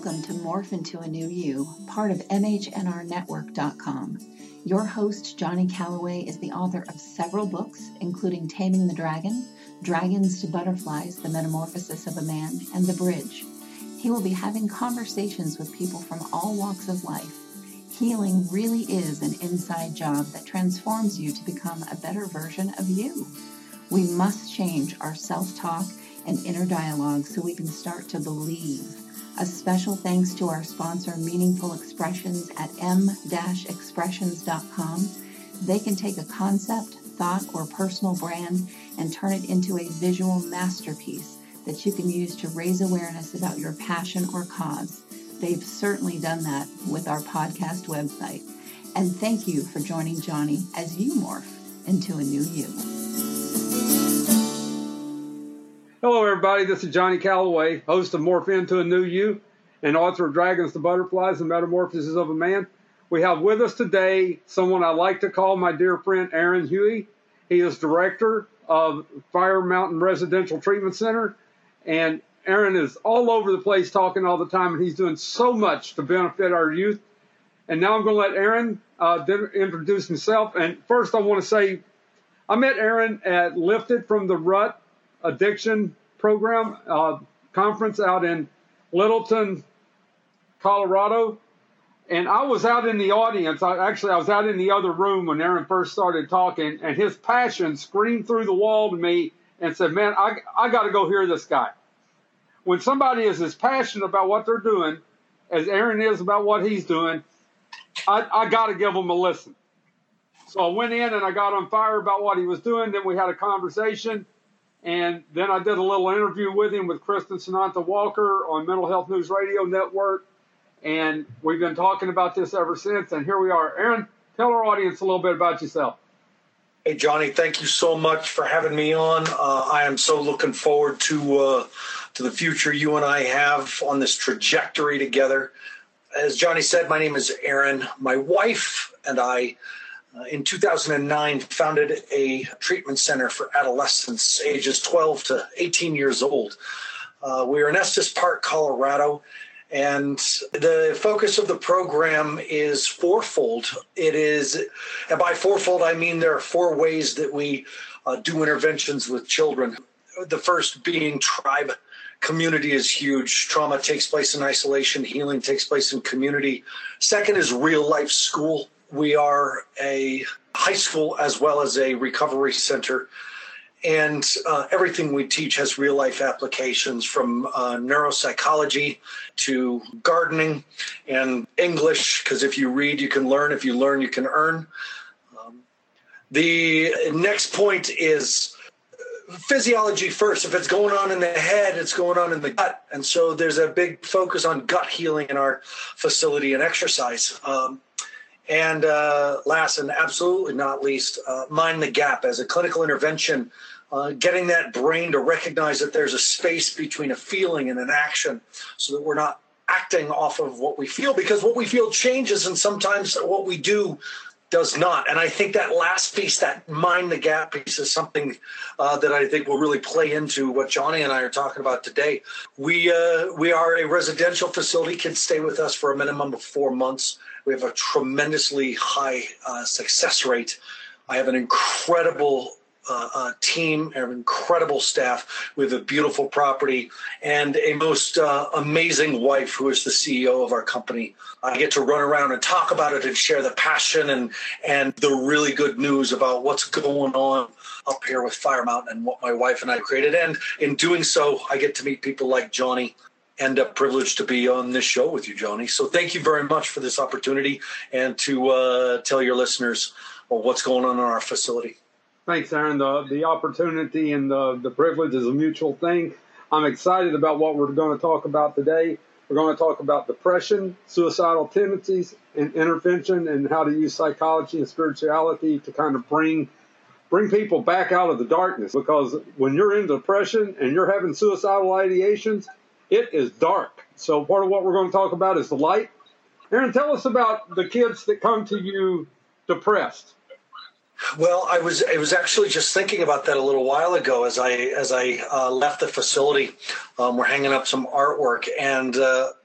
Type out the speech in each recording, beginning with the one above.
Welcome to Morph Into a New You, part of MHNRnetwork.com. Your host, Johnny Calloway, is the author of several books, including Taming the Dragon, Dragons to Butterflies, The Metamorphosis of a Man, and The Bridge. He will be having conversations with people from all walks of life. Healing really is an inside job that transforms you to become a better version of you. We must change our self-talk and inner dialogue so we can start to believe. A special thanks to our sponsor, Meaningful Expressions at m-expressions.com. They can take a concept, thought, or personal brand and turn it into a visual masterpiece that you can use to raise awareness about your passion or cause. They've certainly done that with our podcast website. And thank you for joining Johnny as you morph into a new you. Hello, everybody. This is Johnny Calloway, host of Morph Into a New You and author of Dragons to Butterflies and Metamorphosis of a Man. We have with us today someone I like to call my dear friend Aaron Huey. He is director of Fire Mountain Residential Treatment Center. And Aaron is all over the place talking all the time, and he's doing so much to benefit our youth. And now I'm going to let Aaron introduce himself. And first I want to say I met Aaron at Lifted from the Rut Addiction Program conference out in Littleton, Colorado. And I was out in the audience. I was out in the other room when Aaron first started talking, and his passion screamed through the wall to me and said, man, I got to go hear this guy. When somebody is as passionate about what they're doing as Aaron is about what he's doing, I got to give him a listen. So I went in and I got on fire about what he was doing. Then we had a conversation. And then I did a little interview with him with Kristen Sananta Walker on Mental Health News Radio Network. And we've been talking about this ever since. And here we are. Aaron, tell our audience a little bit about yourself. Hey, Johnny, thank you so much for having me on. I am so looking forward to the future you and I have on this trajectory together. As Johnny said, my name is Aaron. My wife and I, in 2009, founded a treatment center for adolescents ages 12 to 18 years old. We are in Estes Park, Colorado, and the focus of the program is fourfold. It is, and by fourfold, I mean there are four ways that we do interventions with children. The first being tribe. Community is huge. Trauma takes place in isolation. Healing takes place in community. Second is real life school. We are a high school as well as a recovery center. And everything we teach has real life applications, from neuropsychology to gardening and English, because if you read, you can learn. If you learn, you can earn. The next point is physiology first. If it's going on in the head, it's going on in the gut. And so there's a big focus on gut healing in our facility and exercise. And last and absolutely not least, mind the gap. As a clinical intervention, getting that brain to recognize that there's a space between a feeling and an action so that we're not acting off of what we feel, because what we feel changes and sometimes what we do does not. And I think that last piece, that mind the gap piece, is something that I think will really play into what Johnny and I are talking about today. We are a residential facility. Kids stay with us for a minimum of 4 months. We have a tremendously high success rate. I have an incredible team, I have incredible staff with a beautiful property, and a most amazing wife who is the CEO of our company. I get to run around and talk about it and share the passion and the really good news about what's going on up here with Fire Mountain and what my wife and I created. And in doing so, I get to meet people like Johnny, and a privilege to be on this show with you, Johnny. So thank you very much for this opportunity and to tell your listeners what's going on in our facility. Thanks, Aaron. The opportunity and the privilege is a mutual thing. I'm excited about what we're going to talk about today. We're going to talk about depression, suicidal tendencies, and intervention, and how to use psychology and spirituality to kind of bring people back out of the darkness. Because when you're in depression and you're having suicidal ideations, it is dark. So part of what we're going to talk about is the light. Aaron, tell us about the kids that come to you depressed. Well, I was actually just thinking about that a little while ago as I left the facility. We're hanging up some artwork, and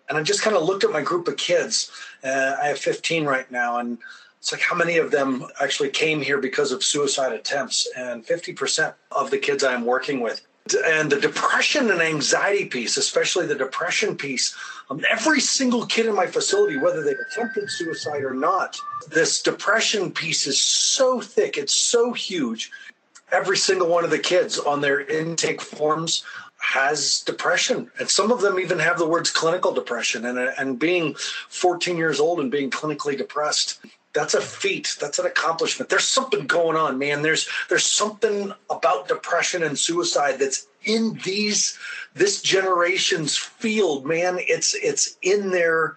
And I just kind of looked at my group of kids. I have 15 right now, and it's like, how many of them actually came here because of suicide attempts? And 50% of the kids I'm working with. And the depression and anxiety piece, especially the depression piece, every single kid in my facility, whether they've attempted suicide or not, this depression piece is so thick, it's so huge. Every single one of the kids on their intake forms has depression. And some of them even have the words clinical depression. And being 14 years old and being clinically depressed, that's a feat. That's an accomplishment. There's something going on, man. There's something about depression and suicide that's in this generation's field, man. It's in their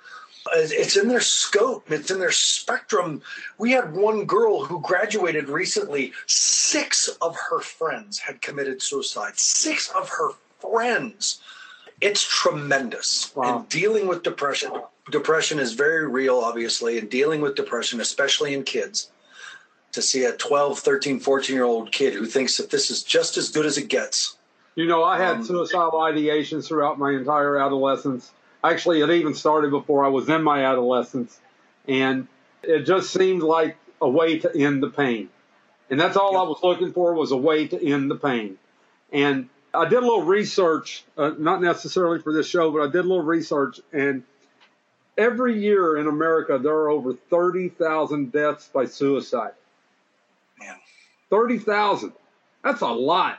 scope. It's in their spectrum. We had one girl who graduated recently. 6 of her friends had committed suicide. 6 of her friends. It's tremendous. Wow. And dealing with depression is very real, obviously, and dealing with depression, especially in kids, to see a 12, 13, 14-year-old kid who thinks that this is just as good as it gets. You know, I had suicidal ideations throughout my entire adolescence. Actually, it even started before I was in my adolescence, and it just seemed like a way to end the pain. And that's all I was looking for, was a way to end the pain. And I did a little research, not necessarily for this show, but I did a little research, and every year in America, there are over 30,000 deaths by suicide. Man. 30,000. That's a lot.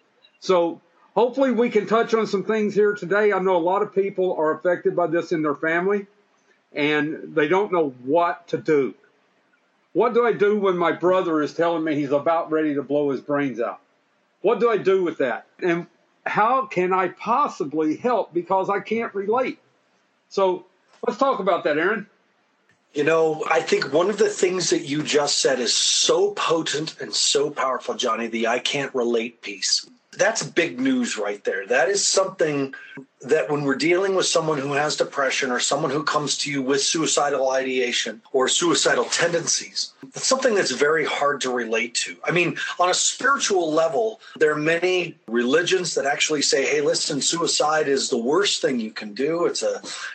So hopefully we can touch on some things here today. I know a lot of people are affected by this in their family, and they don't know what to do. What do I do when my brother is telling me he's about ready to blow his brains out? What do I do with that? And how can I possibly help, because I can't relate? So let's talk about that, Aaron. You know, I think one of the things that you just said is so potent and so powerful, Johnny, the I can't relate piece. That's big news right there. That is something that when we're dealing with someone who has depression or someone who comes to you with suicidal ideation or suicidal tendencies, it's something that's very hard to relate to. I mean, on a spiritual level, there are many religions that actually say, hey, listen, suicide is the worst thing you can do. It's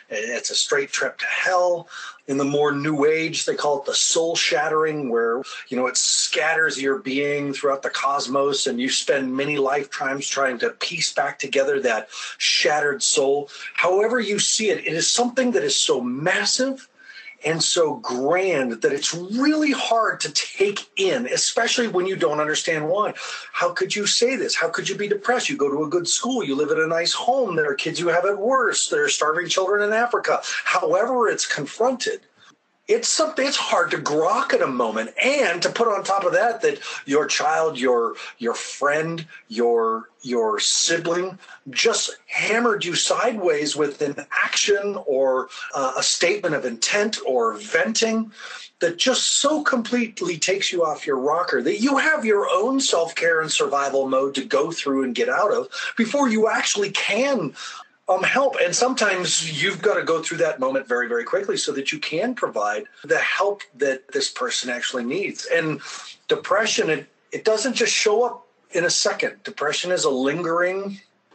a straight trip to hell. In the more new age, they call it the soul shattering, where, you know, it scatters your being throughout the cosmos and you spend many lifetimes trying to piece back together that shattered soul. However you see it, it is something that is so massive and so grand that it's really hard to take in, especially when you don't understand why. How could you say this? How could you be depressed? You go to a good school. You live in a nice home. There are kids who have it worse. There are starving children in Africa. However it's confronted, it's something, it's hard to grok at a moment. And to put on top of that, that your child, your friend, your sibling just hammered you sideways with an action or a statement of intent or venting that just so completely takes you off your rocker that you have your own self-care and survival mode to go through and get out of before you actually can help. And sometimes you've got to go through that moment very, very quickly so that you can provide the help that this person actually needs. And depression, it doesn't just show up in a second. Depression is a lingering,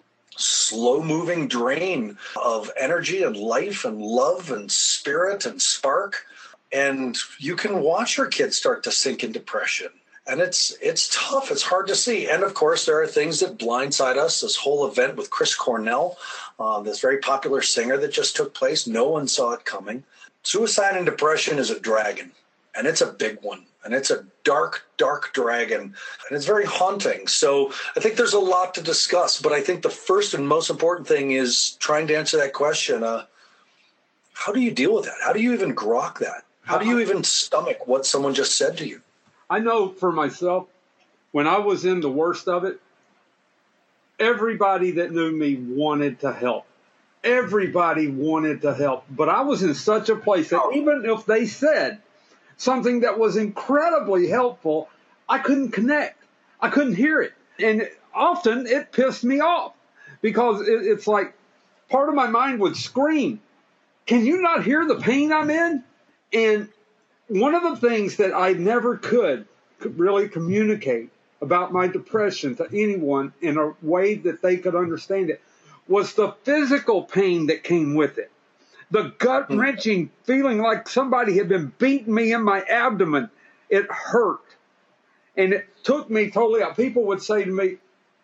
slow-moving drain of energy and life and love and spirit and spark. And you can watch your kids start to sink in depression. And it's tough. It's hard to see. And, of course, there are things that blindside us. This whole event with Chris Cornell, this very popular singer that just took place, no one saw it coming. Suicide and depression is a dragon, and it's a big one. And it's a dark, dark dragon, and it's very haunting. So I think there's a lot to discuss. But I think the first and most important thing is trying to answer that question. How do you deal with that? How do you even grok that? How do you even stomach what someone just said to you? I know for myself, when I was in the worst of it, everybody that knew me wanted to help. Everybody wanted to help. But I was in such a place that even if they said something that was incredibly helpful, I couldn't connect. I couldn't hear it. And often it pissed me off because it's like part of my mind would scream, can you not hear the pain I'm in? And one of the things that I never could really communicate about my depression to anyone in a way that they could understand it was the physical pain that came with it. The gut-wrenching feeling like somebody had been beating me in my abdomen. It hurt. And it took me totally out. People would say to me,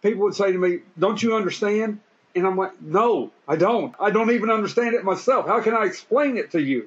don't you understand? And I'm like, no, I don't. I don't even understand it myself. How can I explain it to you?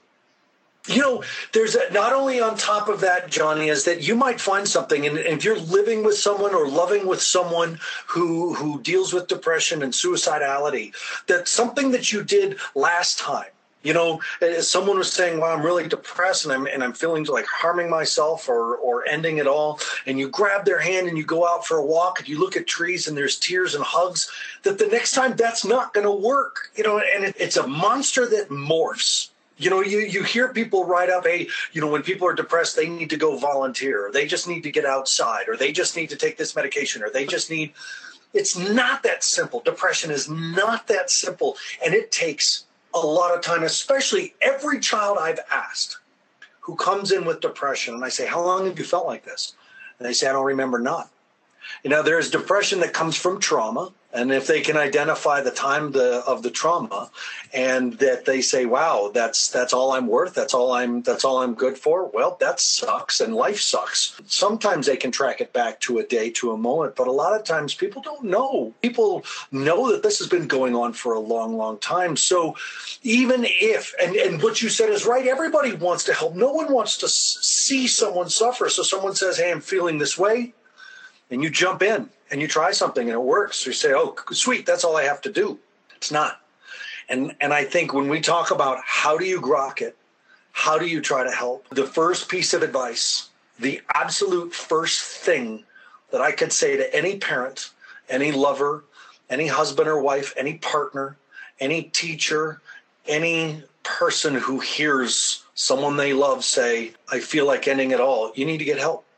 You know, there's not only on top of that, Johnny, is that you might find something, and if you're living with someone or loving with someone who deals with depression and suicidality, that something that you did last time, you know, someone was saying, well, I'm really depressed and I'm feeling like harming myself or ending it all. And you grab their hand and you go out for a walk and you look at trees and there's tears and hugs, that the next time that's not going to work, you know, and it's a monster that morphs. You know, you hear people write up, hey, you know, when people are depressed, they need to go volunteer, or they just need to get outside, or they just need to take this medication, or they just need, it's not that simple. Depression is not that simple. And it takes a lot of time, especially every child I've asked who comes in with depression. And I say, how long have you felt like this? And they say, I don't remember none. You know, there's depression that comes from trauma. And if they can identify the time of the trauma, and that they say, wow, that's all I'm worth, that's all I'm good for, well, that sucks, and life sucks. Sometimes they can track it back to a day, to a moment, but a lot of times people don't know. People know that this has been going on for a long, long time. So even if, and what you said is right, everybody wants to help. No one wants to see someone suffer. So someone says, hey, I'm feeling this way, and you jump in and you try something and it works. You say, oh, sweet, that's all I have to do. It's not. And I think when we talk about how do you grok it, how do you try to help, the first piece of advice, the absolute first thing that I could say to any parent, any lover, any husband or wife, any partner, any teacher, any person who hears someone they love say, I feel like ending it all, you need to get help.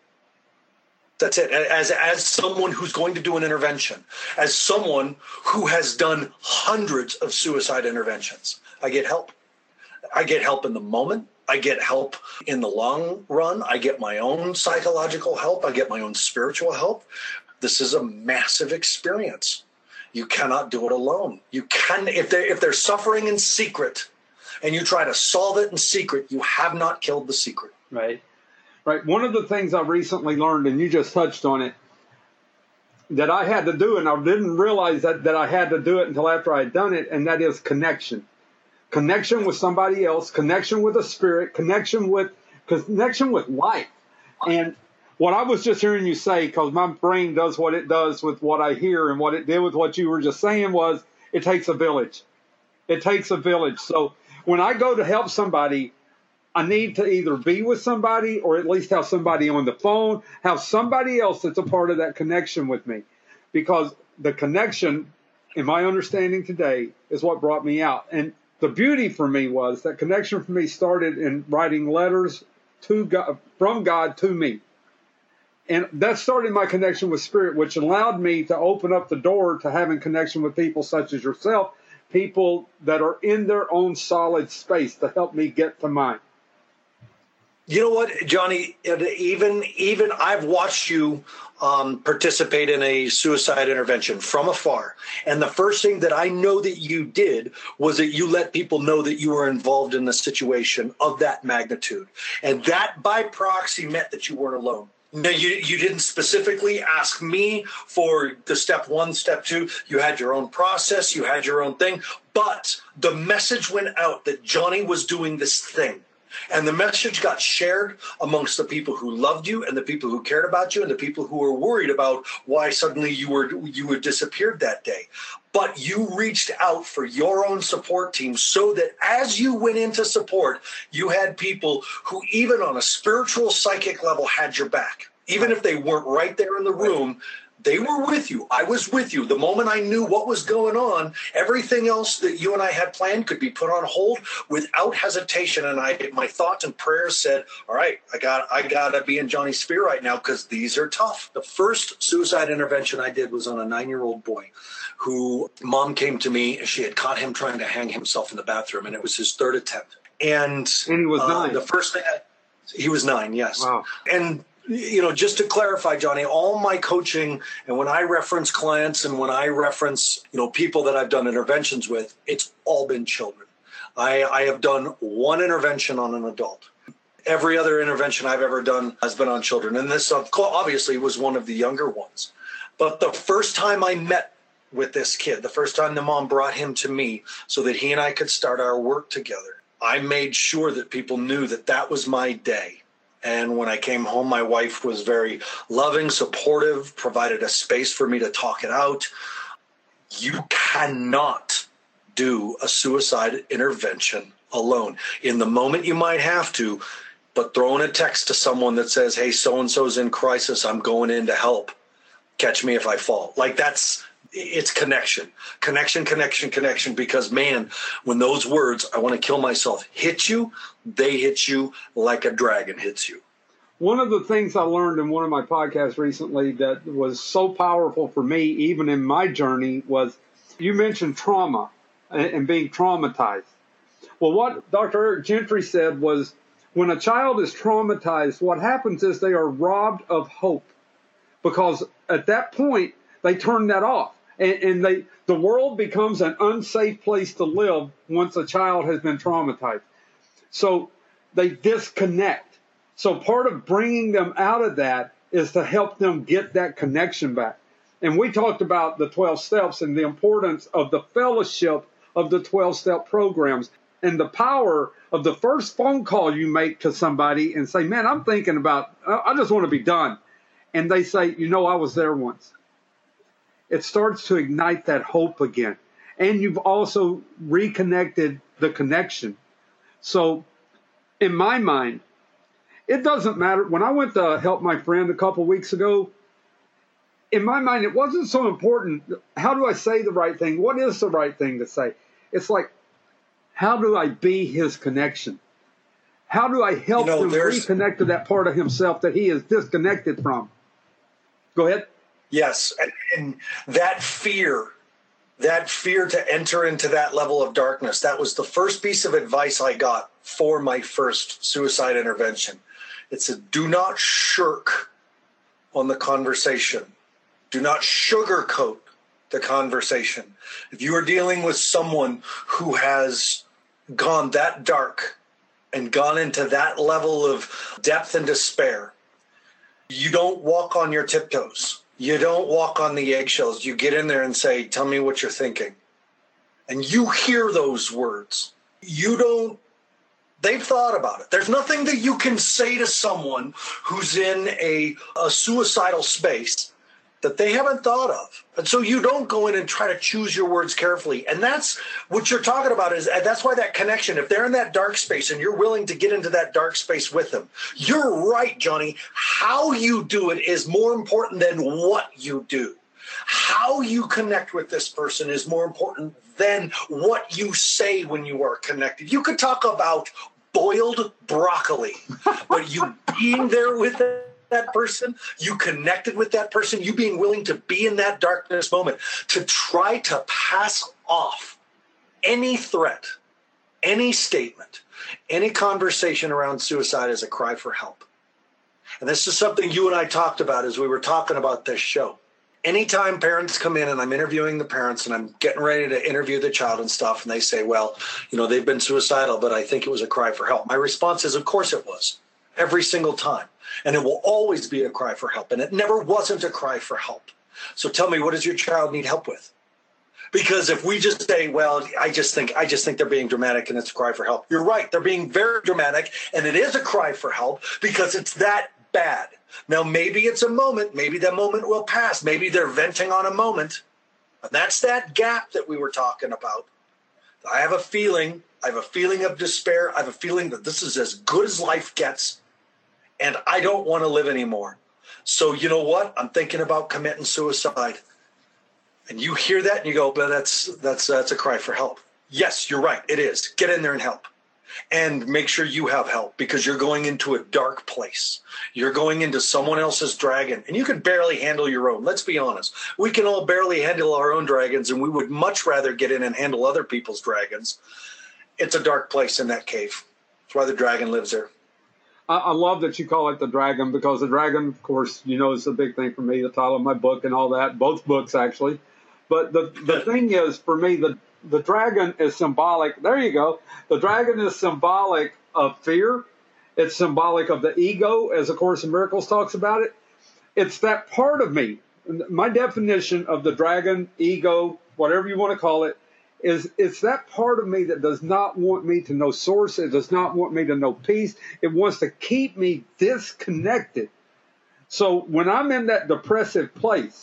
That's it. As someone who's going to do an intervention, as someone who has done hundreds of suicide interventions, I get help. I get help in the moment. I get help in the long run. I get my own psychological help. I get my own spiritual help. This is a massive experience. You cannot do it alone. You can, if they're suffering in secret and you try to solve it in secret, you have not killed the secret. Right. Right. One of the things I recently learned, and you just touched on it, that I had to do, and I didn't realize that I had to do it until after I had done it, and that is connection. Connection with somebody else, connection with a spirit, connection with life. And what I was just hearing you say, because my brain does what it does with what I hear, and what it did with what you were just saying was, it takes a village. It takes a village. So when I go to help somebody, I need to either be with somebody or at least have somebody on the phone, have somebody else that's a part of that connection with me. Because the connection, in my understanding today, is what brought me out. And the beauty for me was that connection for me started in writing letters to God, from God to me. And that started my connection with Spirit, which allowed me to open up the door to having connection with people such as yourself, people that are in their own solid space to help me get to mine. You know what, Johnny, even I've watched you participate in a suicide intervention from afar. And the first thing that I know that you did was that you let people know that you were involved in a situation of that magnitude. And that by proxy meant that you weren't alone. No, you didn't specifically ask me for the step one, step two. You had your own process. You had your own thing. But the message went out that Johnny was doing this thing. And the message got shared amongst the people who loved you and the people who cared about you and the people who were worried about why suddenly you were disappeared that day. But you reached out for your own support team so that as you went into support, you had people who even on a spiritual, psychic level had your back. Even if they weren't right there in the room, they were with you. I was with you. The moment I knew what was going on, everything else that you and I had planned could be put on hold without hesitation. And my thoughts and prayers said, all right, I got to be in Johnny's sphere right now because these are tough. The first suicide intervention I did was on a 9-year-old boy who mom came to me. She had caught him trying to hang himself in the bathroom, and it was his third attempt. And he was 9. The first thing he was 9, yes. Wow. And you know, just to clarify, Johnny, all my coaching and when I reference clients and when I reference, you know, people that I've done interventions with, it's all been children. I have done one intervention on an adult. Every other intervention I've ever done has been on children. And this obviously was one of the younger ones. But the first time I met with this kid, the first time the mom brought him to me so that he and I could start our work together, I made sure that people knew that that was my day. And when I came home, my wife was very loving, supportive, provided a space for me to talk it out. You cannot do a suicide intervention alone. In the moment you might have to, but throwing a text to someone that says, hey, so-and-so's in crisis, I'm going in to help. Catch me if I fall. Like it's connection, because man, when those words, I want to kill myself, hit you, they hit you like a dragon hits you. One of the things I learned in one of my podcasts recently that was so powerful for me, even in my journey, was you mentioned trauma and being traumatized. Well, what Dr. Eric Gentry said was when a child is traumatized, what happens is they are robbed of hope, because at that point, they turn that off. And the world becomes an unsafe place to live once a child has been traumatized. So they disconnect. So part of bringing them out of that is to help them get that connection back. And we talked about the 12 steps and the importance of the fellowship of the 12-step programs and the power of the first phone call you make to somebody and say, man, I'm thinking about, I just want to be done. And they say, I was there once. It starts to ignite that hope again. And you've also reconnected the connection. So in my mind, it doesn't matter. When I went to help my friend a couple weeks ago, in my mind, it wasn't so important. How do I say the right thing? What is the right thing to say? It's like, how do I be his connection? How do I help him reconnect to that part of himself that he is disconnected from? Go ahead. Yes, and that fear to enter into that level of darkness, that was the first piece of advice I got for my first suicide intervention. It said, do not shirk on the conversation. Do not sugarcoat the conversation. If you are dealing with someone who has gone that dark and gone into that level of depth and despair, you don't walk on your tiptoes. You don't walk on the eggshells. You get in there and say, tell me what you're thinking. And you hear those words. They've thought about it. There's nothing that you can say to someone who's in a suicidal space that they haven't thought of. And so you don't go in and try to choose your words carefully. And that's what you're talking about, that's why that connection, if they're in that dark space and you're willing to get into that dark space with them, you're right, Johnny. How you do it is more important than what you do. How you connect with this person is more important than what you say when you are connected. You could talk about boiled broccoli, but you being there with that person, you connected with that person, you being willing to be in that darkness moment, to try to pass off any threat, any statement, any conversation around suicide as a cry for help. And this is something you and I talked about as we were talking about this show. Anytime parents come in and I'm interviewing the parents and I'm getting ready to interview the child and stuff, and they say, well, they've been suicidal, but I think it was a cry for help. My response is, of course it was, every single time. And it will always be a cry for help. And it never wasn't a cry for help. So tell me, what does your child need help with? Because if we just say, well, I just think they're being dramatic and it's a cry for help. You're right. They're being very dramatic and it is a cry for help because it's that bad. Now, maybe it's a moment. Maybe that moment will pass. Maybe they're venting on a moment. And that's that gap that we were talking about. I have a feeling of despair. I have a feeling that this is as good as life gets. And I don't want to live anymore. So you know what? I'm thinking about committing suicide. And you hear that and you go, but that's a cry for help. Yes, you're right. It is. Get in there and help. And make sure you have help because you're going into a dark place. You're going into someone else's dragon. And you can barely handle your own. Let's be honest. We can all barely handle our own dragons, and we would much rather get in and handle other people's dragons. It's a dark place in that cave. That's why the dragon lives there. I love that you call it the dragon because the dragon, of course, is a big thing for me, the title of my book and all that, both books actually. But the thing is, for me, the dragon is symbolic. There you go. The dragon is symbolic of fear. It's symbolic of the ego, as A Course in Miracles talks about it. It's that part of me. My definition of the dragon, ego, whatever you want to call it, is it's that part of me that does not want me to know source. It does not want me to know peace. It wants to keep me disconnected. So when I'm in that depressive place,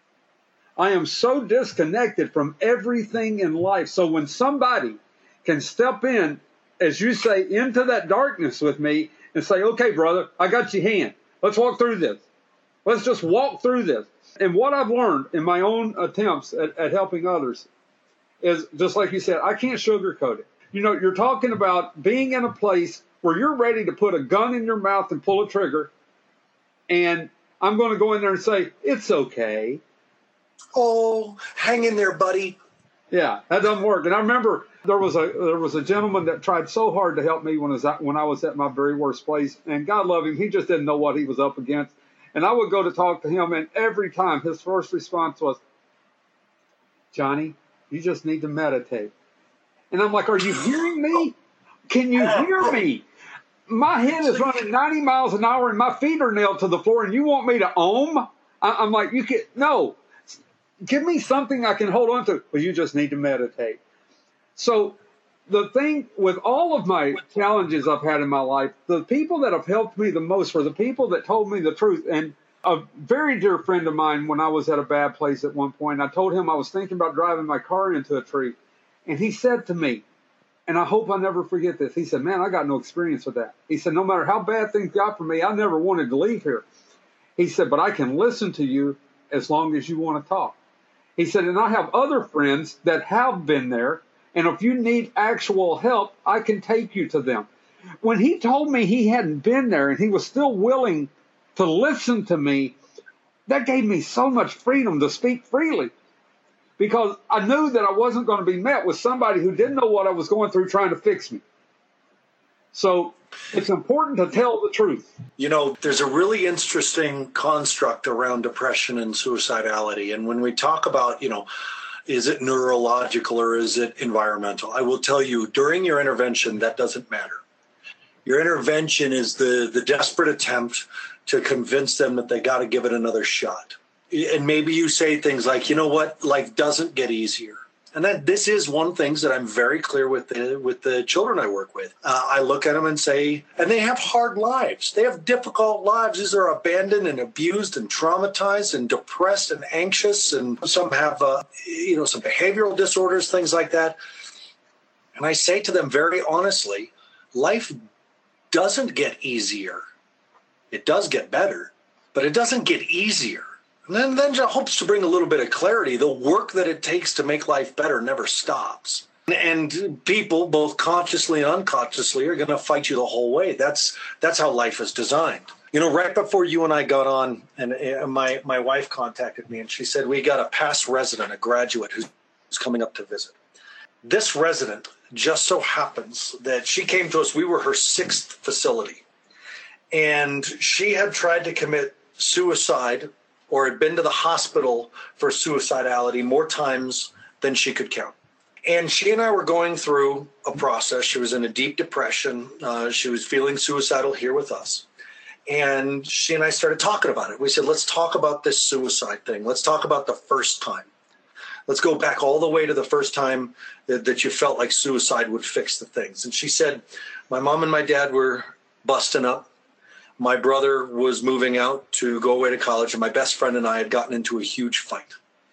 I am so disconnected from everything in life. So when somebody can step in, as you say, into that darkness with me and say, okay, brother, I got your hand. Let's walk through this. Let's just walk through this. And what I've learned in my own attempts at helping others is, just like you said, I can't sugarcoat it. You know, you're talking about being in a place where you're ready to put a gun in your mouth and pull a trigger, and I'm going to go in there and say, it's okay. Oh, hang in there, buddy. Yeah, that doesn't work. And I remember there was a gentleman that tried so hard to help me when I was at my very worst place, and God love him, he just didn't know what he was up against. And I would go to talk to him, and every time his first response was, Johnny, you just need to meditate. And I'm like, are you hearing me? Can you hear me? My head is running 90 miles an hour and my feet are nailed to the floor, and you want me to ohm? I'm like, no. Give me something I can hold on to. Well, you just need to meditate. So the thing with all of my challenges I've had in my life, the people that have helped me the most were the people that told me the truth. And a very dear friend of mine, when I was at a bad place at one point, I told him I was thinking about driving my car into a tree. And he said to me, and I hope I never forget this, he said, man, I got no experience with that. He said, no matter how bad things got for me, I never wanted to leave here. He said, but I can listen to you as long as you want to talk. He said, and I have other friends that have been there, and if you need actual help, I can take you to them. When he told me he hadn't been there and he was still willing to listen to me, that gave me so much freedom to speak freely, because I knew that I wasn't going to be met with somebody who didn't know what I was going through trying to fix me. So it's important to tell the truth. You know, there's a really interesting construct around depression and suicidality. And when we talk about, is it neurological or is it environmental? I will tell you, during your intervention, that doesn't matter. Your intervention is the desperate attempt to convince them that they got to give it another shot. And maybe you say things like, you know what, life doesn't get easier. And this is one thing that I'm very clear with the children I work with. I look at them and say, and they have hard lives. They have difficult lives. These are abandoned and abused and traumatized and depressed and anxious. And some have, some behavioral disorders, things like that. And I say to them very honestly, life doesn't get easier. It does get better, but it doesn't get easier. And then it hopes to bring a little bit of clarity. The work that it takes to make life better never stops. And people, both consciously and unconsciously, are going to fight you the whole way. That's how life is designed. Right before you and I got on, and my wife contacted me, and she said, we got a past resident, a graduate who's coming up to visit. This resident just so happens that she came to us. We were her 6th facility. And she had tried to commit suicide or had been to the hospital for suicidality more times than she could count. And she and I were going through a process. She was in a deep depression. She was feeling suicidal here with us. And she and I started talking about it. We said, let's talk about this suicide thing. Let's talk about the first time. Let's go back all the way to the first time that you felt like suicide would fix the things. And she said, my mom and my dad were busting up. My brother was moving out to go away to college, and my best friend and I had gotten into a huge fight.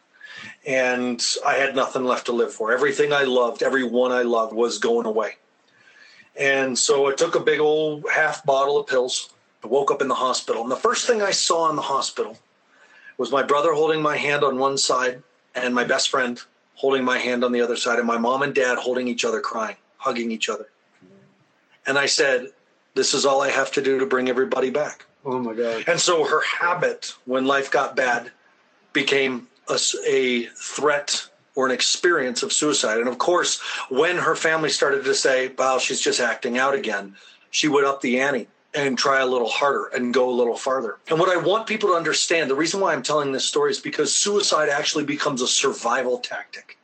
And I had nothing left to live for. Everything I loved, everyone I loved was going away. And so I took a big old half bottle of pills. I woke up in the hospital. And the first thing I saw in the hospital was my brother holding my hand on one side and my best friend holding my hand on the other side, and my mom and dad holding each other, crying, hugging each other. And I said, this is all I have to do to bring everybody back. Oh, my God. And so her habit, when life got bad, became a threat or an experience of suicide. And, of course, when her family started to say, well, she's just acting out again, she would up the ante and try a little harder and go a little farther. And what I want people to understand, the reason why I'm telling this story is because suicide actually becomes a survival tactic.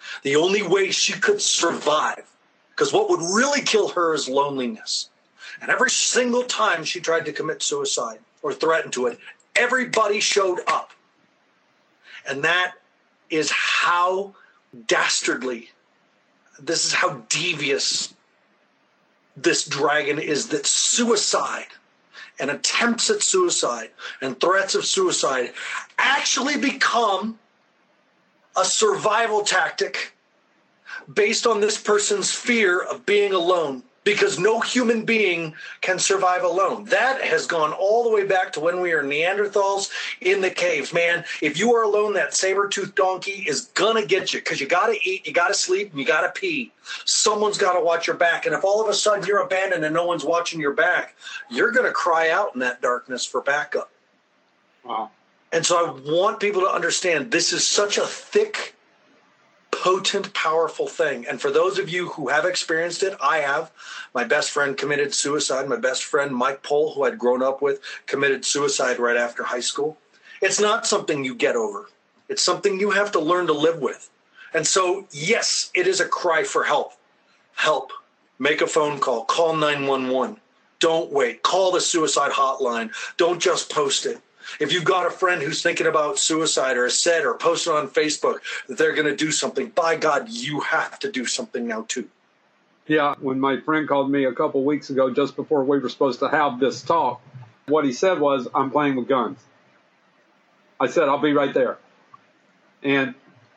The only way she could survive, because what would really kill her is loneliness. And every single time she tried to commit suicide or threatened to it, everybody showed up. And that is how dastardly, this is how devious this dragon is, that suicide and attempts at suicide and threats of suicide actually become a survival tactic based on this person's fear of being alone, because no human being can survive alone. That has gone all the way back to when we were Neanderthals in the caves. Man, if you are alone, that saber-toothed donkey is gonna get you, because you gotta eat, you gotta sleep, and you gotta pee. Someone's gotta watch your back. And if all of a sudden you're abandoned and no one's watching your back, you're gonna cry out in that darkness for backup. Wow. And so I want people to understand this is such a thick, potent, powerful thing. And for those of you who have experienced it, I have. My best friend committed suicide. My best friend, Mike Pohl, who I'd grown up with, committed suicide right after high school. It's not something you get over. It's something you have to learn to live with. And so, yes, it is a cry for help. Help. Make a phone call. Call 911. Don't wait. Call the suicide hotline. Don't just post it. If you've got a friend who's thinking about suicide or has said or posted on Facebook that they're going to do something, by God, you have to do something now too. Yeah, when my friend called me a couple of weeks ago, just before we were supposed to have this talk, what he said was, I'm playing with guns. I said, I'll be right there. And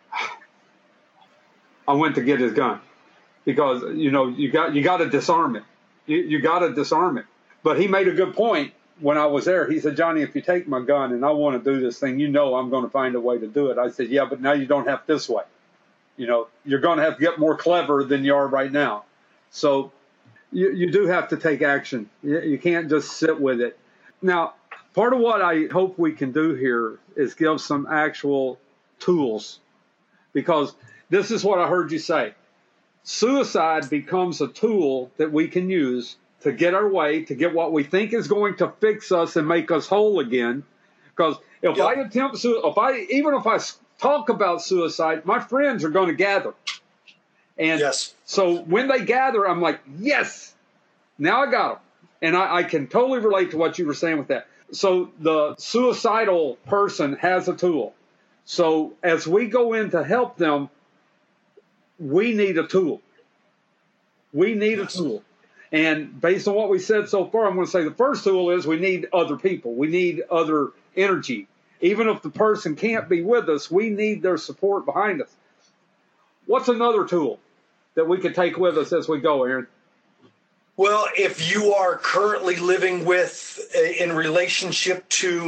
I went to get his gun because, you got to disarm it. You got to disarm it. But he made a good point. When I was there, he said, Johnny, if you take my gun and I want to do this thing, I'm going to find a way to do it. I said, yeah, but now you don't have this way. You're going to have to get more clever than you are right now. So you do have to take action. You can't just sit with it. Now, part of what I hope we can do here is give some actual tools, because this is what I heard you say. Suicide becomes a tool that we can use to get our way, to get what we think is going to fix us and make us whole again. Because if I attempt suicide, even if I talk about suicide, my friends are going to gather. And so when they gather, I'm like, yes, now I got them. And I can totally relate to what you were saying with that. So the suicidal person has a tool. So as we go in to help them, we need a tool. We need a tool. And based on what we said so far, I'm going to say the first tool is we need other people. We need other energy. Even if the person can't be with us, we need their support behind us. What's another tool that we could take with us as we go, Aaron? Well, if you are currently living with, in relationship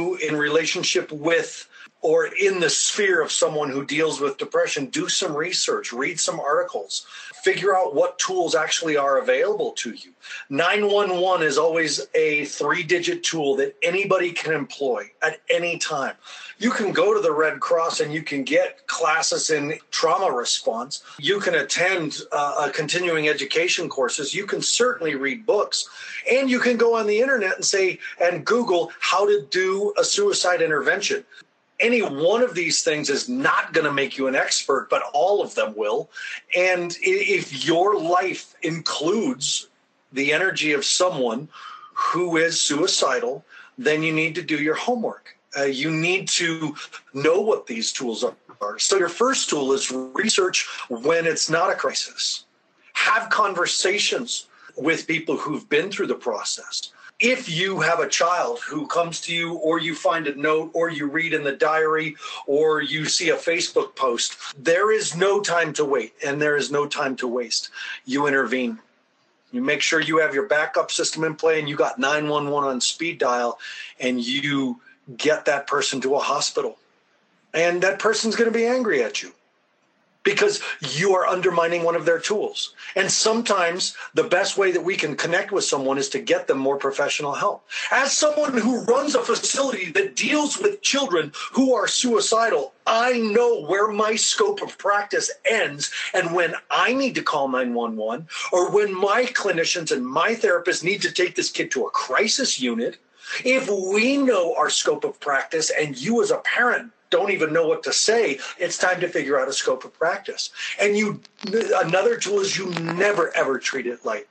with, or in the sphere of someone who deals with depression, do some research, read some articles, figure out what tools actually are available to you. 911 is always a 3-digit tool that anybody can employ at any time. You can go to the Red Cross and you can get classes in trauma response. You can attend continuing education courses. You can certainly read books. And you can go on the internet and Google how to do a suicide intervention. Any one of these things is not going to make you an expert, but all of them will. And if your life includes the energy of someone who is suicidal, then you need to do your homework. You need to know what these tools are. So your first tool is research when it's not a crisis. Have conversations with people who've been through the process. If you have a child who comes to you, or you find a note, or you read in the diary, or you see a Facebook post, there is no time to wait, and there is no time to waste. You intervene. You make sure you have your backup system in play, and you got 911 on speed dial, and you get that person to a hospital. And that person's going to be angry at you, because you are undermining one of their tools. And sometimes the best way that we can connect with someone is to get them more professional help. As someone who runs a facility that deals with children who are suicidal, I know where my scope of practice ends and when I need to call 911, or when my clinicians and my therapists need to take this kid to a crisis unit. If we know our scope of practice, and you as a parent don't even know what to say, it's time to figure out a scope of practice. And another tool is you never, ever treat it light.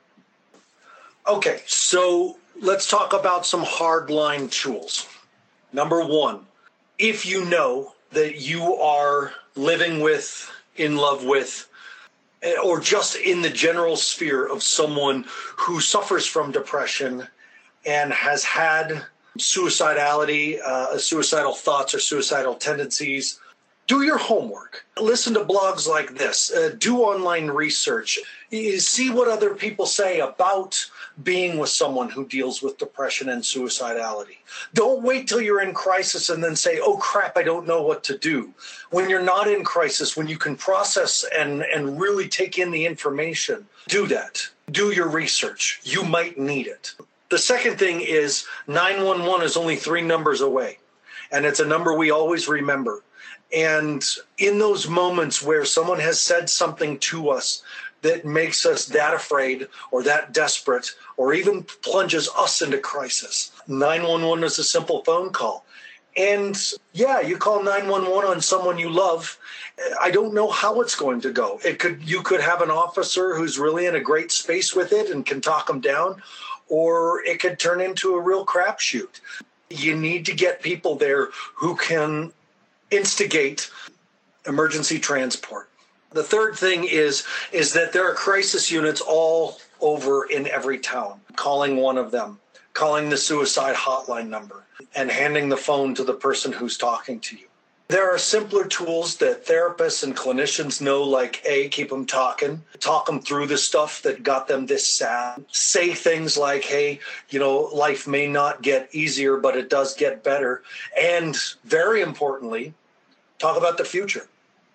Okay, so let's talk about some hardline tools. Number one, if you know that you are living with, in love with, or just in the general sphere of someone who suffers from depression and has had suicidality, suicidal thoughts or suicidal tendencies, do your homework. Listen to blogs like this. Do online research. See what other people say about being with someone who deals with depression and suicidality. Don't wait till you're in crisis and then say, oh crap, I don't know what to do. When you're not in crisis, when you can process and really take in the information, do that. Do your research. You might need it. The second thing is 911 is only 3 numbers away, and it's a number we always remember. And in those moments where someone has said something to us that makes us that afraid or that desperate or even plunges us into crisis, 911 is a simple phone call. And yeah, you call 911 on someone you love. I don't know how it's going to go. You could have an officer who's really in a great space with it and can talk them down, or it could turn into a real crapshoot. You need to get people there who can instigate emergency transport. The third thing is that there are crisis units all over in every town. Calling one of them, calling the suicide hotline number, and handing the phone to the person who's talking to you. There are simpler tools that therapists and clinicians know, like keep them talking, talk them through the stuff that got them this sad. Say things like, hey, life may not get easier, but it does get better. And very importantly, talk about the future.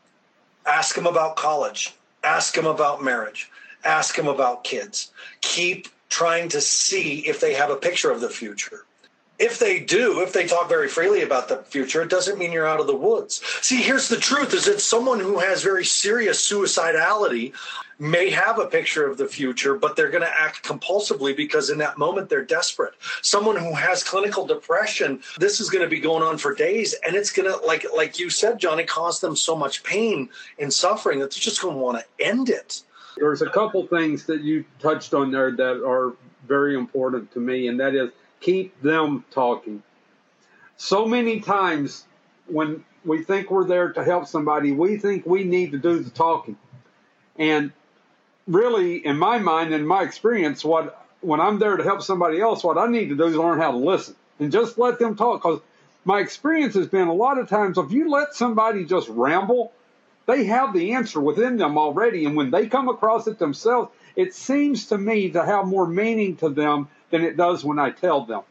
Ask them about college. Ask them about marriage. Ask them about kids. Keep trying to see if they have a picture of the future. If they do, if they talk very freely about the future, it doesn't mean you're out of the woods. See, here's the truth, is that someone who has very serious suicidality may have a picture of the future, but they're going to act compulsively because in that moment they're desperate. Someone who has clinical depression, this is going to be going on for days, and it's going to, like you said, Johnny, cause them so much pain and suffering that they're just going to want to end it. There's a couple things that you touched on there that are very important to me, and that is keep them talking. So many times when we think we're there to help somebody, we think we need to do the talking. And really, in my mind, in my experience, when I'm there to help somebody else, what I need to do is learn how to listen and just let them talk. Because my experience has been a lot of times, if you let somebody just ramble, they have the answer within them already. And when they come across it themselves, it seems to me to have more meaning to them than it does when I tell them.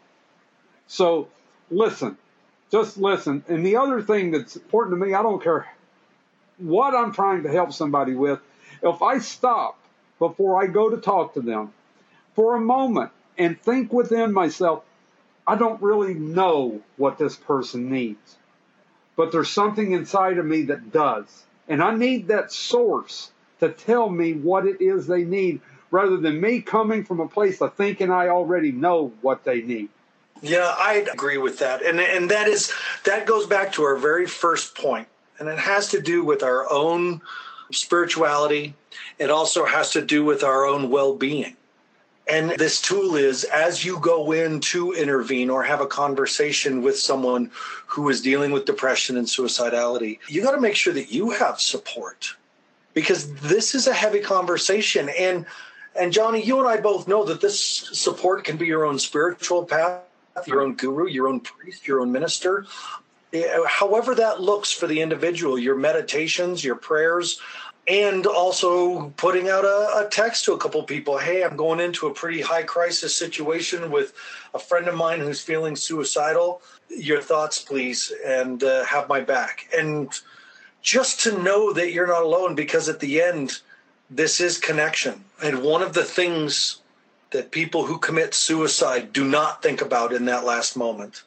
So listen, just listen. And the other thing that's important to me, I don't care what I'm trying to help somebody with, if I stop before I go to talk to them for a moment and think within myself, I don't really know what this person needs, but there's something inside of me that does. And I need that source to tell me what it is they need, rather than me coming from a place of thinking I already know what they need. Yeah, I agree with that. And that goes back to our very first point. And it has to do with our own spirituality. It also has to do with our own well-being. And this tool is, as you go in to intervene or have a conversation with someone who is dealing with depression and suicidality, you got to make sure that you have support, because this is a heavy conversation. And Johnny, you and I both know that this support can be your own spiritual path, your own guru, your own priest, your own minister. However that looks for the individual, your meditations, your prayers, and also putting out a text to a couple people. Hey, I'm going into a pretty high crisis situation with a friend of mine who's feeling suicidal. Your thoughts, please, and have my back. And just to know that you're not alone, because at the end, this is connection. And one of the things that people who commit suicide do not think about in that last moment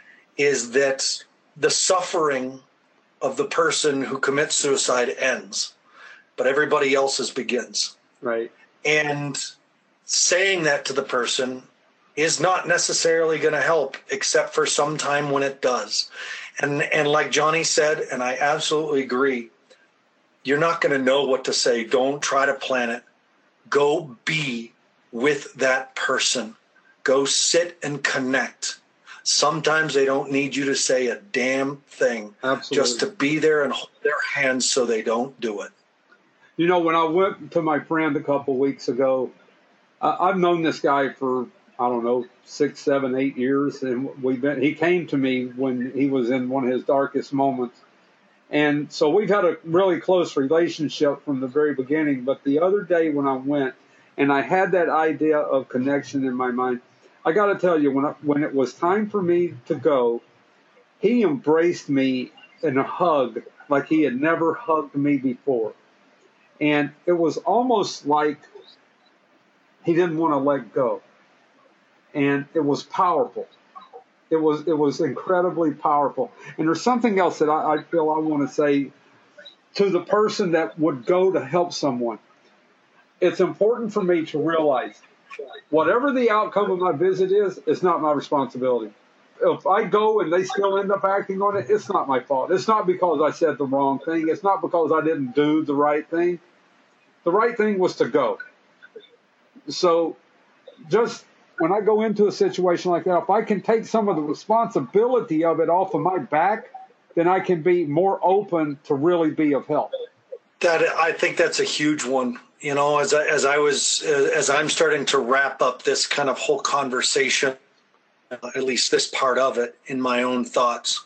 is that the suffering of the person who commits suicide ends, but everybody else's begins. Right. And saying that to the person is not necessarily going to help, except for some time when it does. And like Johnny said, and I absolutely agree, you're not going to know what to say. Don't try to plan it. Go be with that person. Go sit and connect. Sometimes they don't need you to say a damn thing. Absolutely. Just to be there and hold their hands so they don't do it. You know, when I went to my friend a couple of weeks ago, I've known this guy for, I don't know, 6, 7, 8 years. And he came to me when he was in one of his darkest moments. And so we've had a really close relationship from the very beginning. But the other day when I went and I had that idea of connection in my mind, I got to tell you, when it was time for me to go, he embraced me in a hug like he had never hugged me before. And it was almost like he didn't want to let go. And it was powerful. It was incredibly powerful. And there's something else that I feel I want to say to the person that would go to help someone. It's important for me to realize whatever the outcome of my visit is, it's not my responsibility. If I go and they still end up acting on it, it's not my fault. It's not because I said the wrong thing. It's not because I didn't do the right thing. The right thing was to go. So just when I go into a situation like that, if I can take some of the responsibility of it off of my back, then I can be more open to really be of help. I think that's a huge one. You know, as I'm starting to wrap up this kind of whole conversation, at least this part of it, in my own thoughts,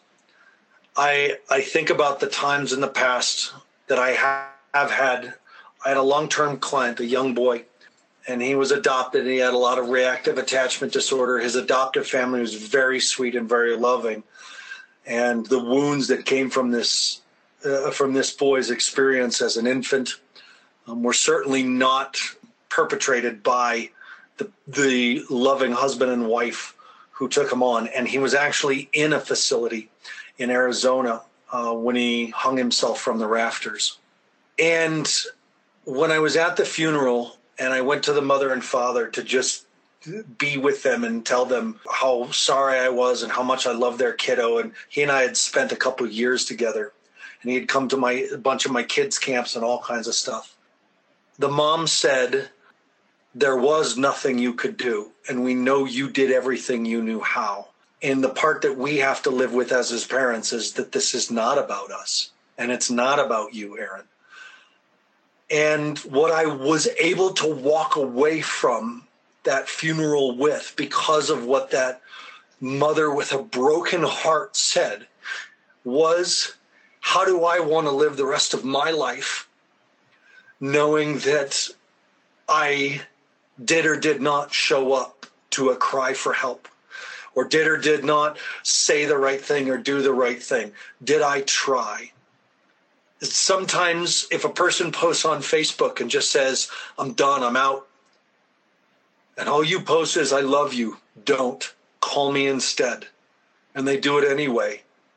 I think about the times in the past that I have had. I had a long-term client, a young boy, and he was adopted. He had a lot of reactive attachment disorder. His adoptive family was very sweet and very loving. And the wounds that came from this boy's experience as an infant were certainly not perpetrated by the loving husband and wife who took him on. And he was actually in a facility in Arizona when he hung himself from the rafters. And when I was at the funeral and I went to the mother and father to just be with them and tell them how sorry I was and how much I loved their kiddo, and he and I had spent a couple of years together, and he had come to a bunch of my kids' camps and all kinds of stuff. The mom said, there was nothing you could do, and we know you did everything you knew how. And the part that we have to live with as his parents is that this is not about us, and it's not about you, Aaron. And what I was able to walk away from that funeral with, because of what that mother with a broken heart said, was, how do I want to live the rest of my life knowing that I did or did not show up to a cry for help, or did or did not say the right thing or do the right thing? Did I try? Sometimes if a person posts on Facebook and just says, I'm done, I'm out, and all you post is, I love you, don't, call me instead, and they do it anyway,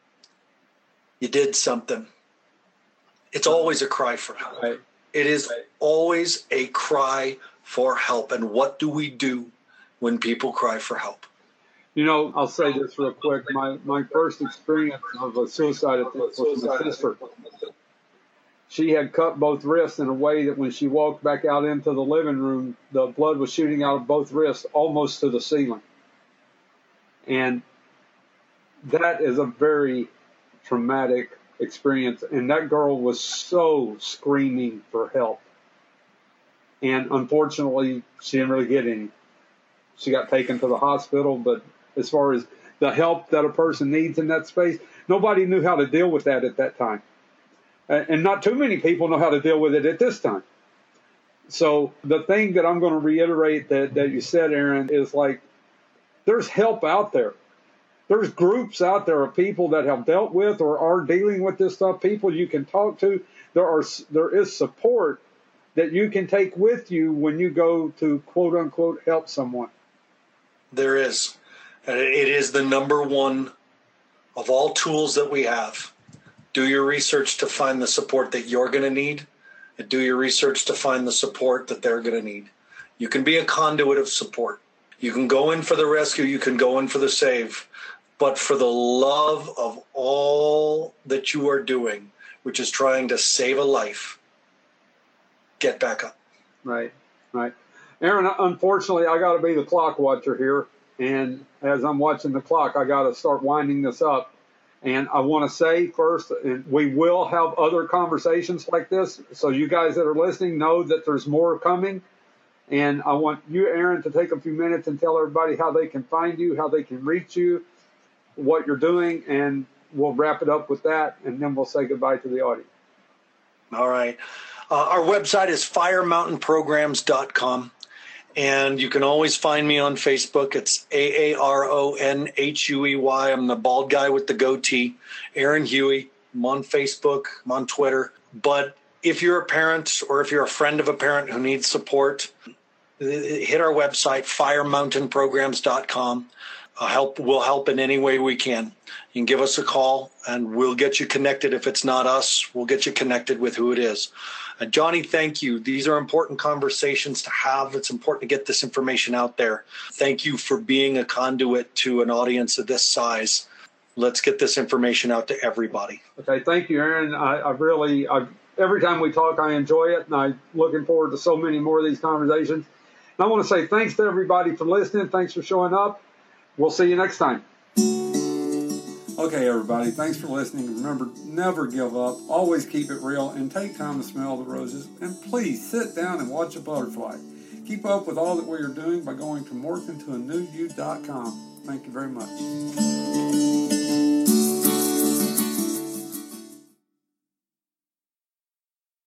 you did something. It's always a cry for help. Right. It is always a cry for help. And what do we do when people cry for help? You know, I'll say this real quick. My first experience of a suicide attempt was my sister. She had cut both wrists in a way that when she walked back out into the living room, the blood was shooting out of both wrists almost to the ceiling. And that is a very traumatic experience. And that girl was so screaming for help. And unfortunately, she didn't really get any. She got taken to the hospital, but as far as the help that a person needs in that space, nobody knew how to deal with that at that time. And not too many people know how to deal with it at this time. So the thing that I'm going to reiterate that you said, Aaron, is like, there's help out there. There's groups out there of people that have dealt with or are dealing with this stuff, people you can talk to. There is support that you can take with you when you go to, quote unquote, help someone. There is. And it is the number one of all tools that we have. Do your research to find the support that you're going to need, and do your research to find the support that they're going to need. You can be a conduit of support. You can go in for the rescue. You can go in for the save. but for the love of all that you are doing, which is trying to save a life, get back up. Right. Aaron, unfortunately, I got to be the clock watcher here. And as I'm watching the clock, I got to start winding this up. And I want to say first, and we will have other conversations like this. So you guys that are listening know that there's more coming. And I want you, Aaron, to take a few minutes and tell everybody how they can find you, how they can reach you, what you're doing, and we'll wrap it up with that, and then we'll say goodbye to the audience. All right. Our website is firemountainprograms.com, and you can always find me on Facebook. It's AARONHUEY. I'm the bald guy with the goatee, Aaron Huey. I'm on Facebook, I'm on Twitter. But if you're a parent or if you're a friend of a parent who needs support, hit our website, firemountainprograms.com. We'll help in any way we can. You can give us a call, and we'll get you connected. If it's not us, we'll get you connected with who it is. Johnny, thank you. These are important conversations to have. It's important to get this information out there. Thank you for being a conduit to an audience of this size. Let's get this information out to everybody. Okay, thank you, Aaron. I really, every time we talk, I enjoy it, and I'm looking forward to so many more of these conversations. And I want to say thanks to everybody for listening. Thanks for showing up. We'll see you next time. Okay, everybody, thanks for listening. Remember, never give up. Always keep it real and take time to smell the roses. And please sit down and watch a butterfly. Keep up with all that we are doing by going to morphintoanewyou.com. Thank you very much.